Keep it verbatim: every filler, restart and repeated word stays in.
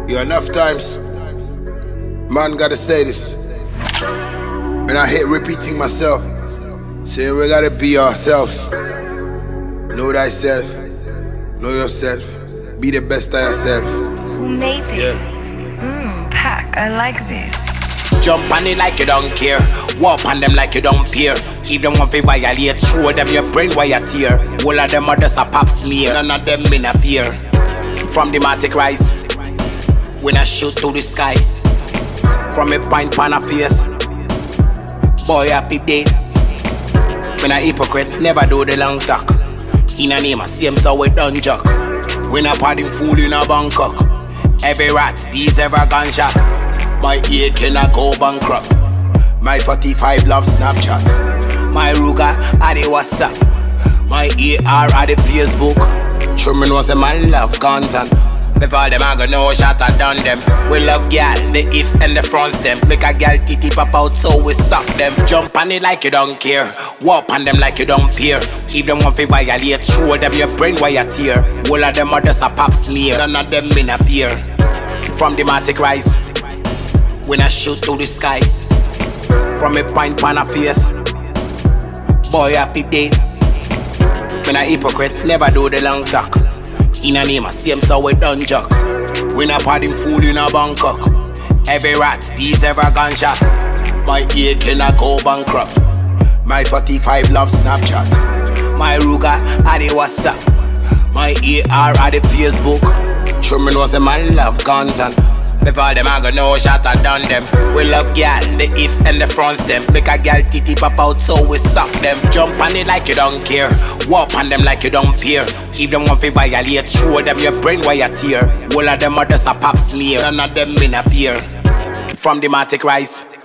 Yeah, enough times, man gotta say this. And I hate repeating myself, saying we gotta be ourselves. Know thyself, know yourself, be the best of yourself. Who made this? Mmm, Pac, I like this. Jump on it like you don't care. Walk on them like you don't fear. Keep them one fi violate. Show them your brain while you tear. All of them are just a pop smear. None of them in a fear. From the Matic rise, when I shoot through the skies. From a pint pan a face, boy happy day. When a hypocrite never do the long talk. In a name a same so we done jock. When a party fool in a Bangkok. Every rat, these ever gunshot. My ear cannot go bankrupt. My forty-five love Snapchat. My Ruger are the WhatsApp. My E R are the Facebook. Truman was a man love content. Before them I go know shot I done them. We love gal, the ifs and the fronts them. Make a gal titty pop out so we suck them. Jump on it like you don't care. Walk on them like you don't fear. Keep them one fi violate. Show them your brain while you tear. All of them are just a pop smear. None of them in a fear. From the Matic rise, when I shoot through the skies. From a pint pan a face, boy happy day. When a hypocrite never do the long talk. In a name a same so we done jock. When a party fool in a Bangkok. Every rat, these ever gunshot. My ear cannot go bankrupt. My forty-five love Snapchat. My Ruger are the WhatsApp. My E R are the Facebook. Truman was a man love content. Before them I go know shot I done them. We love gal, the ifs and the fronts them. Make a gal titty pop out so we suck them. Jump on it like you don't care. Walk on them like you don't fear. Keep them one fi violate. Show them your brain while you tear. All of them are just a pop smear. None of them in a fear. From the Matic rise,